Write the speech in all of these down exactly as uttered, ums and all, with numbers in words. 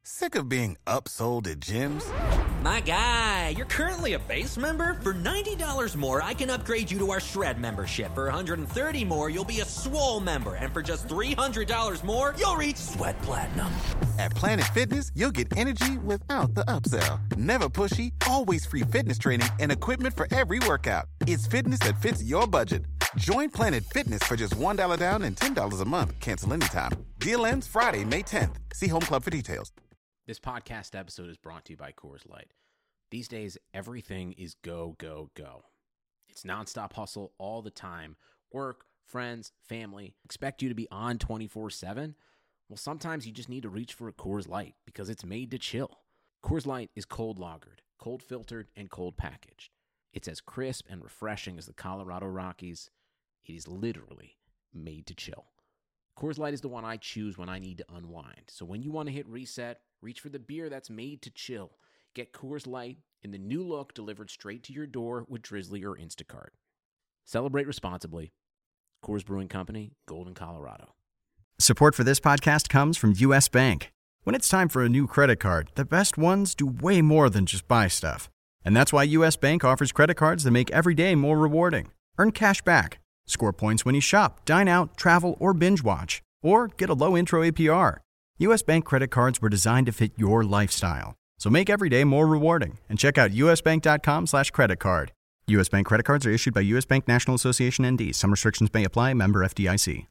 Sick of being upsold at gyms? My guy, you're currently a base member? For ninety dollars more, I can upgrade you to our Shred membership. For one hundred thirty dollars more, you'll be a Swole member. And for just three hundred dollars more, you'll reach Sweat Platinum. At Planet Fitness, you'll get energy without the upsell. Never pushy, always free fitness training and equipment for every workout. It's fitness that fits your budget. Join Planet Fitness for just one dollar down and ten dollars a month. Cancel anytime. Deal ends Friday, May tenth. See Home Club for details. This podcast episode is brought to you by Coors Light. These days, everything is go, go, go. It's nonstop hustle all the time. Work, friends, family. Expect you to be on twenty-four seven? Well, sometimes you just need to reach for a Coors Light because it's made to chill. Coors Light is cold lagered, cold filtered, and cold packaged. It's as crisp and refreshing as the Colorado Rockies. It is literally made to chill. Coors Light is the one I choose when I need to unwind. So when you want to hit reset, reach for the beer that's made to chill. Get Coors Light in the new look delivered straight to your door with Drizzly or Instacart. Celebrate responsibly. Coors Brewing Company, Golden, Colorado. Support for this podcast comes from U S. Bank. When it's time for a new credit card, the best ones do way more than just buy stuff. And that's why U S. Bank offers credit cards that make every day more rewarding. Earn cash back. Score points when you shop, dine out, travel, or binge watch. Or get a low intro A P R. U S. Bank credit cards were designed to fit your lifestyle. So make every day more rewarding and check out usbank.com slash credit card. U S. Bank credit cards are issued by U S. Bank National Association N D. Some restrictions may apply. Member F D I C.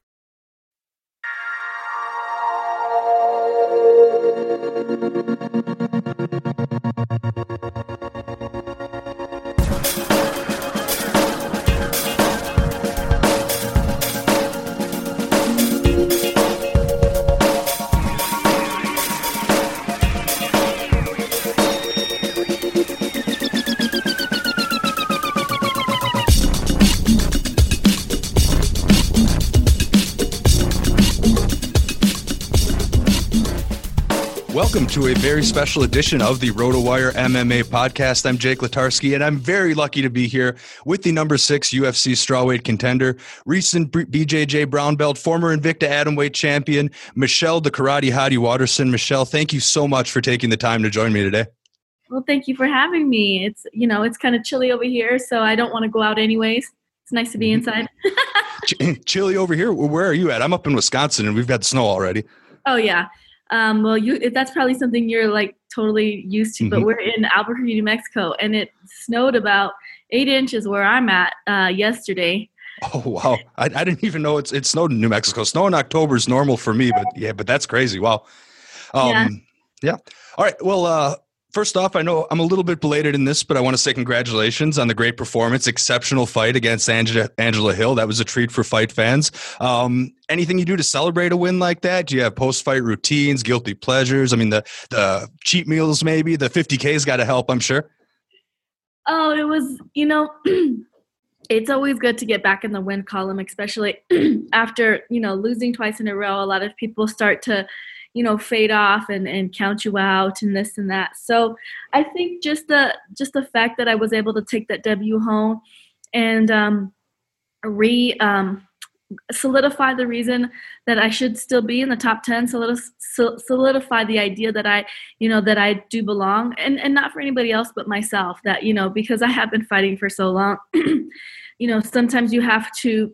Welcome to a very special edition of the RotoWire M M A podcast. I'm Jake Latarski, and I'm very lucky to be here with the number six U F C strawweight contender, recent B J J brown belt, former Invicta atomweight champion, Michelle the Karate Hottie Waterson. Michelle, thank you so much for taking the time to join me today. Well, thank you for having me. It's, you know, it's kind of chilly over here, so I don't want to go out anyways. It's nice to be inside. Ch- chilly over here? Where are you at? I'm up in Wisconsin, and we've got snow already. Oh, yeah. Um, well, you that's probably something you're like totally used to, mm-hmm. but we're in Albuquerque, New Mexico, and it snowed about eight inches where I'm at uh, yesterday. Oh, wow. I, I didn't even know it's it snowed in New Mexico. Snow in October is normal for me, but yeah, but that's crazy. Wow. Um, yeah. yeah. All right. Well, uh, first off, I know I'm a little bit belated in this, but I want to say congratulations on the great performance, exceptional fight against Angela, Angela Hill. That was a treat for fight fans. Um, anything you do to celebrate a win like that? Do you have post-fight routines, guilty pleasures? I mean, the, the cheat meals, maybe the fifty K's got to help, I'm sure. Oh, it was, you know, it's always good to get back in the win column, especially after, you know, losing twice in a row. A lot of people start to, you know, fade off and, and count you out and this and that. So I think just the just the fact that I was able to take that W home and um, re um, solidify the reason that I should still be in the top ten, solidify the idea that I, you know, that I do belong, and, and not for anybody else but myself, that, you know, because I have been fighting for so long, you know, sometimes you have to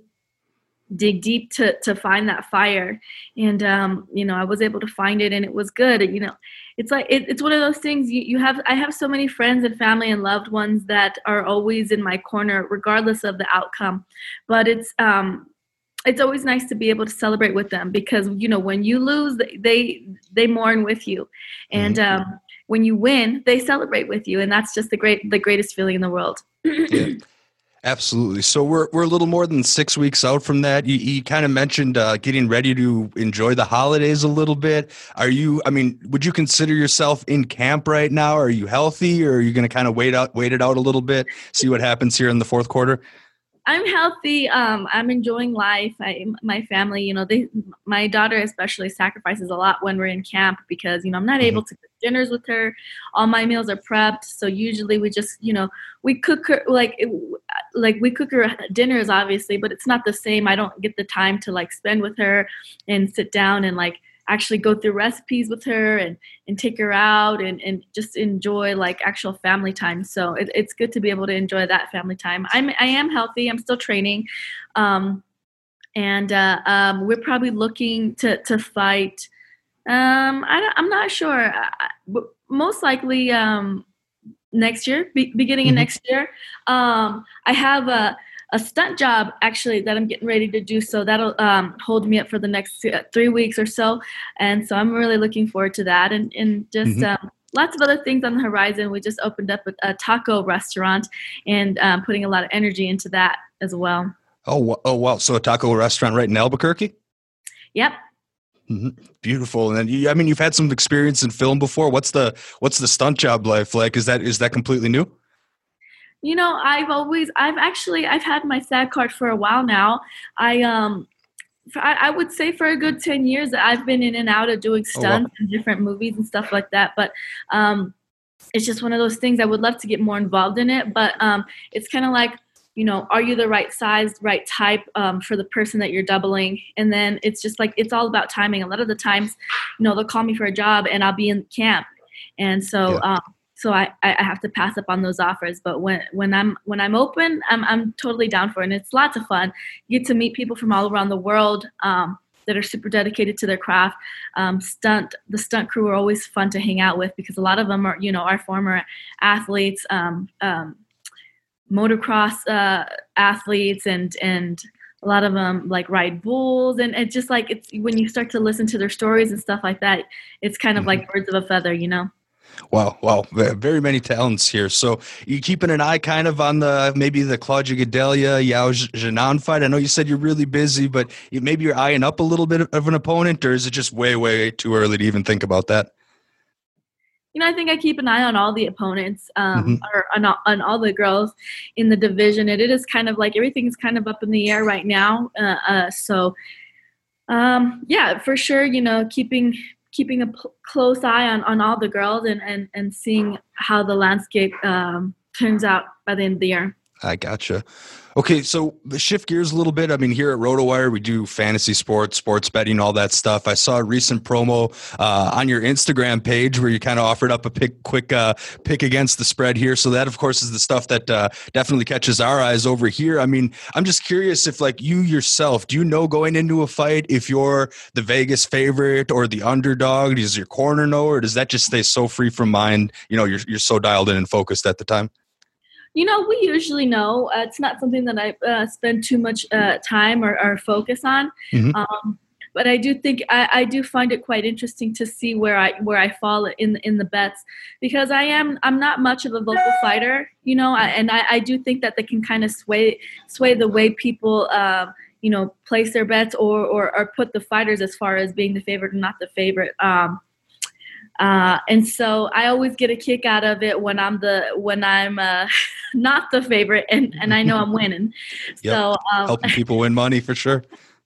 dig deep to to find that fire, and um you know, I was able to find it, and it was good. You know, it's like it, it's one of those things you, you have I have so many friends and family and loved ones that are always in my corner regardless of the outcome, but it's um it's always nice to be able to celebrate with them, because, you know, when you lose, they they mourn with you, and mm-hmm. um when you win, they celebrate with you, and that's just the great the greatest feeling in the world. Yeah. Absolutely. So we're we're a little more than six weeks out from that. You, you kind of mentioned uh, getting ready to enjoy the holidays a little bit. Are you? I mean, would you consider yourself in camp right now? Are you healthy, or are you going to kind of wait out, wait it out a little bit, see what happens here in the fourth quarter? I'm healthy. Um, I'm enjoying life. I, my family, you know, they, my daughter especially sacrifices a lot when we're in camp, because, you know, I'm not mm-hmm. able to cook dinners with her. All my meals are prepped. So usually we just, you know, we cook her like, it, like we cook her dinners, obviously, but it's not the same. I don't get the time to like spend with her and sit down and like actually go through recipes with her and, and take her out and, and just enjoy like actual family time. So it, it's good to be able to enjoy that family time. I'm, I am healthy. I'm still training. Um, and uh, um, we're probably looking to, to fight. Um, I don't, I'm not sure. I, most likely um, next year, be, beginning mm-hmm. of next year. Um, I have a, a stunt job actually that I'm getting ready to do. So that'll um, hold me up for the next three weeks or so. And so I'm really looking forward to that. And, and just mm-hmm. um, lots of other things on the horizon. We just opened up a, a taco restaurant and um, putting a lot of energy into that as well. Oh, oh, wow. So a taco restaurant right in Albuquerque? Yep. Mm-hmm. Beautiful. And then you, I mean, you've had some experience in film before. What's the, what's the stunt job life like? Is that, is that completely new? You know, I've always, I've actually, I've had my SAG card for a while now. I, um, I, I would say for a good ten years that I've been in and out of doing stunts oh, wow. in different movies and stuff like that. But, um, it's just one of those things I would love to get more involved in it. But, um, it's kind of like, you know, are you the right size, right type um, for the person that you're doubling? And then it's just like, it's all about timing. A lot of the times, you know, they'll call me for a job and I'll be in camp. And so, yeah. um, so I, I have to pass up on those offers. But when, when I'm, when I'm open, I'm, I'm totally down for it. And it's lots of fun. You get to meet people from all around the world um, that are super dedicated to their craft. Um, stunt, the stunt crew are always fun to hang out with because a lot of them are, you know, our former athletes, um, um, motocross uh, athletes and and a lot of them like ride bulls and it's just like it's when you start to listen to their stories and stuff like that, it's kind of mm-hmm. like birds of a feather, you know. Wow, wow, very many talents here. So you keeping an eye kind of on the maybe the Claudia Gadelha Yao Jinan fight? I know you said you're really busy, but maybe you're eyeing up a little bit of an opponent, or is it just way way too early to even think about that? You know, I think I keep an eye on all the opponents, um, mm-hmm. or on all, on all the girls in the division. And it is kind of like everything's kind of up in the air right now. Uh, uh, so, um, yeah, for sure, you know, keeping keeping a p- close eye on, on all the girls and, and, and seeing how the landscape um, turns out by the end of the year. I gotcha. Okay, so shift gears a little bit. I mean, here at RotoWire, we do fantasy sports, sports betting, all that stuff. I saw a recent promo uh, on your Instagram page where you kind of offered up a pick, quick uh, pick against the spread here. So that, of course, is the stuff that uh, definitely catches our eyes over here. I mean, I'm just curious if, like, you yourself, do you know going into a fight if you're the Vegas favorite or the underdog? Does your corner know, or does that just stay so free from mind? You know, you're you're so dialed in and focused at the time. You know, we usually know. Uh, it's not something that I uh, spend too much uh, time or, or focus on. Mm-hmm. Um, but I do think I, I do find it quite interesting to see where I where I fall in in the bets, because I am I'm not much of a vocal fighter, you know, I, and I, I do think that they can kind of sway sway the way people uh, you know place their bets or, or or put the fighters as far as being the favorite or not the favorite. Um, Uh, and so I always get a kick out of it when I'm the when I'm uh, not the favorite and, and I know I'm winning. Yep. So um, helping people win money for sure.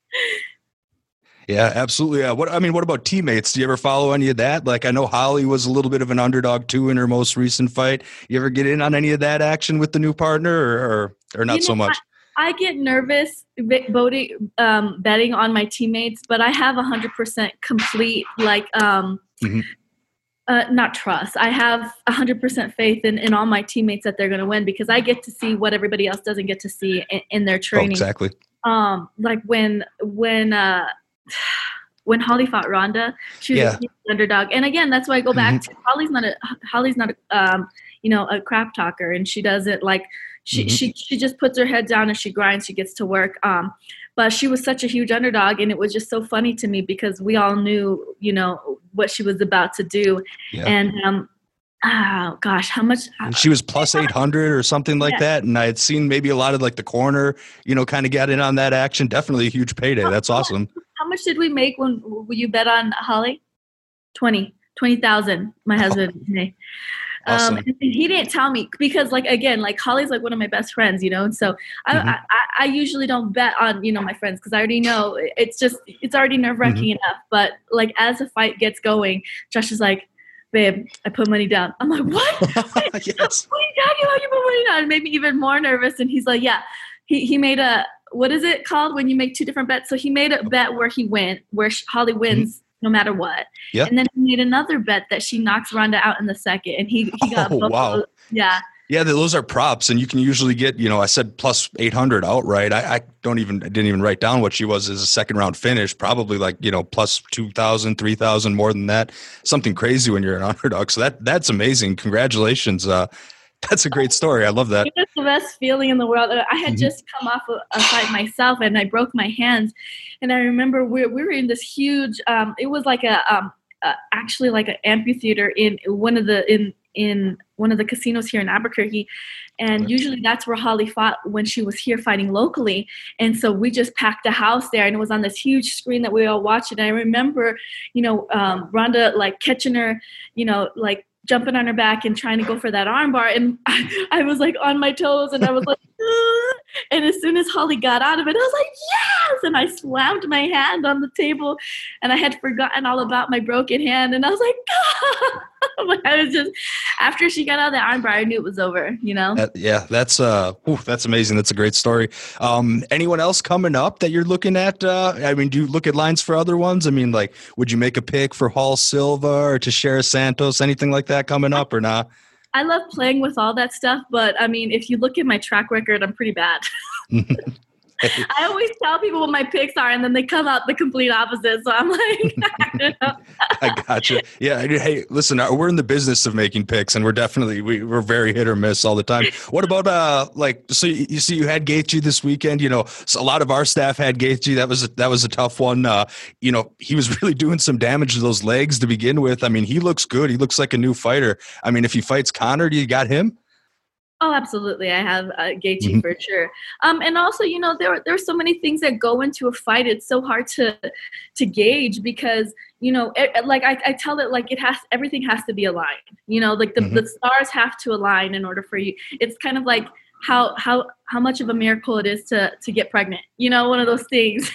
Yeah, absolutely. Uh, what I mean, what about teammates? Do you ever follow any of that? Like, I know Holly was a little bit of an underdog too in her most recent fight. You ever get in on any of that action with the new partner, or or, or not you know, so much? I, I get nervous voting, um, betting on my teammates, but I have a hundred percent complete like. Um, mm-hmm. Uh, not trust. I have one hundred percent faith in, in all my teammates that they're going to win, because I get to see what everybody else doesn't get to see in, in their training. Oh, exactly. Um, like when when uh, when Holly fought Ronda, she was yeah. a huge underdog. And again, that's why I go back mm-hmm. to Holly's not a Holly's not a um, you know a crap talker, and she does it like she mm-hmm. she she just puts her head down and she grinds. She gets to work. Um, But she was such a huge underdog, and it was just so funny to me because we all knew, you know, what she was about to do. Yeah. And, um, oh, gosh, how much? And she was plus eight hundred or something like yeah. that. And I had seen maybe a lot of, like, the corner, you know, kind of got in on that action. Definitely a huge payday. That's awesome. How much did we make when, when you bet on Holly? twenty twenty thousand, my husband. Oh. Awesome. Um, and he didn't tell me because, like, again, like Holly's like one of my best friends, you know, and so I, mm-hmm. I, I usually don't bet on, you know, my friends because I already know it's just it's already nerve wracking mm-hmm. enough. But like as the fight gets going, Josh is like, "Babe, I put money down." I'm like, "What? What, yes. what are you talking about? You put money down?" It made me even more nervous. And he's like, "Yeah." He he made a what is it called when you make two different bets? So he made a bet where he went, where Holly wins. Mm-hmm. no matter what. Yeah. And then he made another bet that she knocks Ronda out in the second, and he, he got oh, both wow. of those. Yeah. Yeah, those are props, and you can usually get, you know, I said plus eight hundred outright. I, I don't even, I didn't even write down what she was as a second round finish, probably like, you know, plus two thousand, three thousand, more than that, something crazy when you're an underdog. So that that's amazing. Congratulations. Uh, that's a great story. I love that. It's the best feeling in the world. I had mm-hmm. just come off a, a fight myself, and I broke my hands. And I remember we, we were in this huge, um, it was like a, um, uh, actually like an amphitheater in one of the, in, in one of the casinos here in Albuquerque. And usually that's where Holly fought when she was here fighting locally. And so we just packed a house there, and it was on this huge screen that we all watched. And I remember, you know, um, Ronda like catching her, you know, like jumping on her back and trying to go for that armbar. And I, I was like on my toes, and I was like, ah! And as soon as Holly got out of it, I was like, yes! And I slammed my hand on the table, and I had forgotten all about my broken hand. And I was like, ah! I was just, after she got out of the armbar, I knew it was over, you know? That, yeah, that's uh, whew, that's amazing. That's a great story. Um, anyone else coming up that you're looking at? Uh, I mean, do you look at lines for other ones? I mean, like, would you make a pick for Hall Silva or Teixeira Santos, anything like that coming up or not? I love playing with all that stuff, but I mean, if you look at my track record, I'm pretty bad. I always tell people what my picks are, and then they come out the complete opposite. So I'm like, I don't know. I gotcha. Yeah. Hey, listen, we're in the business of making picks, and we're definitely, we, we're very hit or miss all the time. What about, uh, like, so you, you see you had Gaethje this weekend, you know, so a lot of our staff had Gaethje. That was, a, that was a tough one. Uh, you know, he was really doing some damage to those legs to begin with. I mean, he looks good. He looks like a new fighter. I mean, if he fights Conor, do you got him? Oh, absolutely. I have uh, Gaethje mm-hmm. for sure. Um, and also, you know, there there are so many things that go into a fight. It's so hard to to gauge because, you know, it, like I, I tell it like it has, everything has to be aligned. You know, like the, mm-hmm. the stars have to align in order for you. It's kind of like how how how much of a miracle it is to to get pregnant. You know, one of those things.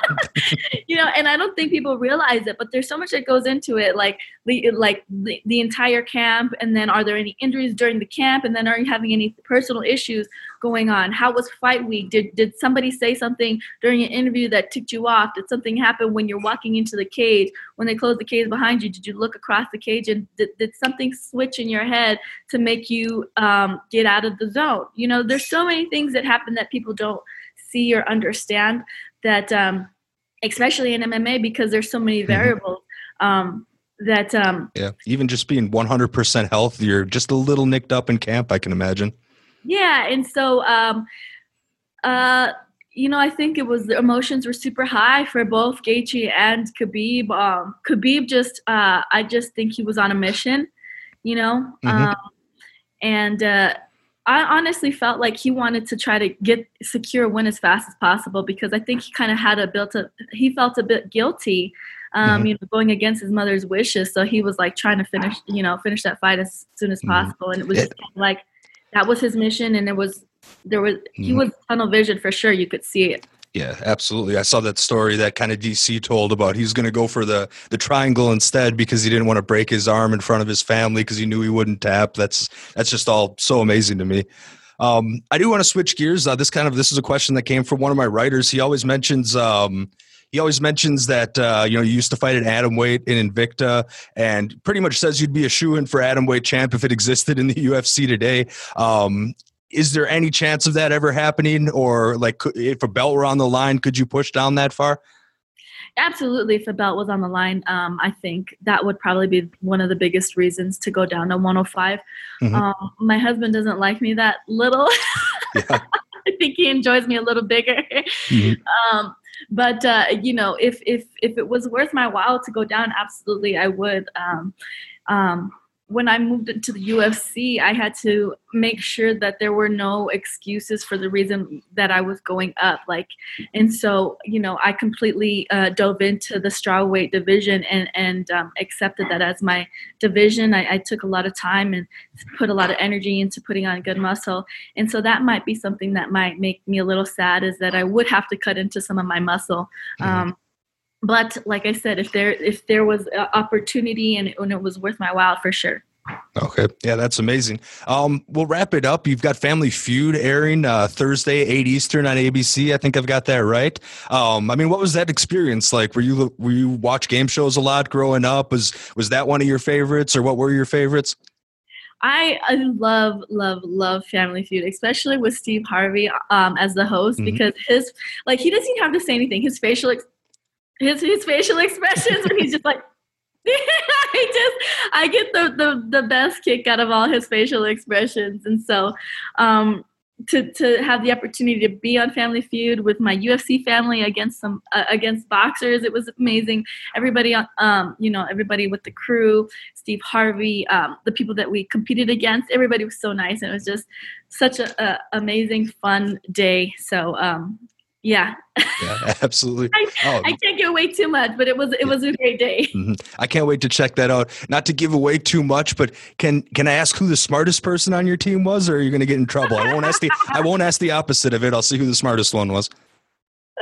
You know, and I don't think people realize it, but there's so much that goes into it, like the like the, the entire camp, and then are there any injuries during the camp, and then are you having any personal issues going on? How was fight week? Did did somebody say something during an interview that ticked you off? Did something happen when you're walking into the cage? When they closed the cage behind you, did you look across the cage and did, did something switch in your head to make you um, get out of the zone? You know, there's so many things that happen that people don't see or understand that um, especially in M M A, because there's so many variables um, that. Um, yeah, even just being one hundred percent healthier, just a little nicked up in camp, I can imagine. Yeah, and so, um, uh, you know, I think it was the emotions were super high for both Gaethje and Khabib. Um, Khabib just, uh, I just think he was on a mission, you know, mm-hmm. um, and uh, I honestly felt like he wanted to try to get secure a win as fast as possible because I think he kind of had a built a he felt a bit guilty, um, mm-hmm. you know, going against his mother's wishes. So he was like trying to finish, you know, finish that fight as soon as possible. Mm-hmm. And it was just kind of like that was his mission, and it was there was mm-hmm. he was tunnel vision for sure. You could see it. Yeah, absolutely. I saw that story that kind of D C told about he's going to go for the the triangle instead because he didn't want to break his arm in front of his family because he knew he wouldn't tap. That's that's just all so amazing to me. Um, I do want to switch gears. Uh, this kind of this is a question that came from one of my writers. He always mentions um, he always mentions that uh, you know you used to fight at atomweight in Invicta, and pretty much says you'd be a shoo-in for atomweight champ if it existed in the U F C today. Um, Is there any chance of that ever happening, or like if a belt were on the line, could you push down that far? Absolutely. If a belt was on the line, um, I think that would probably be one of the biggest reasons to go down to one oh five. Mm-hmm. Um, my husband doesn't like me that little. Yeah. I think he enjoys me a little bigger. Mm-hmm. Um, but, uh, you know, if, if, if it was worth my while to go down, absolutely, I would. Um, um, When I moved into the U F C, I had to make sure that there were no excuses for the reason that I was going up. Like, and so, you know, I completely uh, dove into the strawweight division and, and um, accepted that as my division. I, I took a lot of time and put a lot of energy into putting on good muscle. And so that might be something that might make me a little sad, is that I would have to cut into some of my muscle. Um, But like I said, if there if there was an opportunity and it, and it was worth my while, for sure. Okay. Yeah, that's amazing. Um, we'll wrap it up. You've got Family Feud airing uh, Thursday, eight Eastern on A B C. I think I've got that right. Um, I mean, what was that experience like? Were you were you watch game shows a lot growing up? Was was that one of your favorites, or what were your favorites? I, I love, love, love Family Feud, especially with Steve Harvey um, as the host, mm-hmm. because his, like, he doesn't even have to say anything. His facial, ex- his his facial expressions, and he's just like, I just, I get the, the, the best kick out of all his facial expressions. And so um, to, to have the opportunity to be on Family Feud with my U F C family against some, uh, against boxers, it was amazing. Everybody, um, you know, everybody with the crew, Steve Harvey, um, the people that we competed against, everybody was so nice. And it was just such a, a amazing, fun day. So, um, yeah. Yeah, absolutely. I, oh. I can't give away too much, but it was it was a great day. Mm-hmm. I can't wait to check that out. Not to give away too much, but can can I ask who the smartest person on your team was, or are you going to get in trouble? I won't ask the I won't ask the opposite of it. I'll see who the smartest one was. Uh,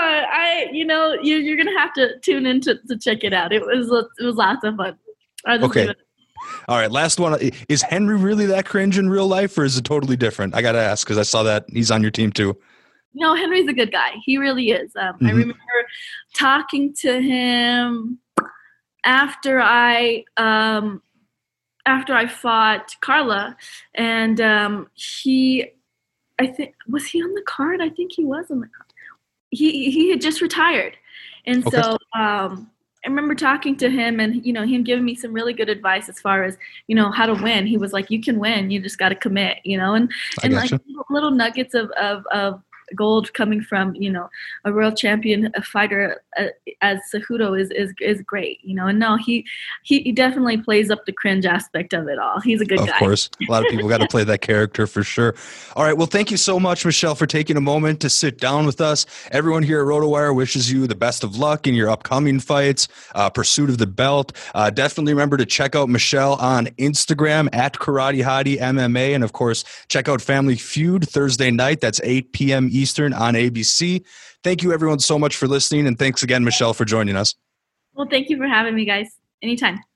I you know you you're gonna have to tune in to, to check it out. It was it was lots of fun. Okay. All right, last one. Is Henry really that cringe in real life, or is it totally different? I got to ask because I saw that he's on your team too. No, Henry's a good guy. He really is. Um, mm-hmm. I remember talking to him after I um, after I fought Carla, and um, he, I think, was he on the card? I think he was on the card. He he had just retired, and okay. so um, I remember talking to him, and you know, him giving me some really good advice as far as you know how to win. He was like, "You can win. You just got to commit." You know, and and like little, little nuggets of of of. gold coming from you know a world champion a fighter uh, as Cejudo is is is great, you know and no he he definitely plays up the cringe aspect of it all. He's a good of guy. Of course, a lot of people got to play that character for sure. All right, well, thank you so much, Michelle, for taking a moment to sit down with us. Everyone here at RotoWire wishes you the best of luck in your upcoming fights, uh, pursuit of the belt. Uh, definitely remember to check out Michelle on Instagram at Karate Hottie M M A, and of course check out Family Feud Thursday night. That's eight p.m. Eastern on A B C. Thank you everyone so much for listening, and thanks again, Michelle, for joining us. Well, thank you for having me, guys. Anytime.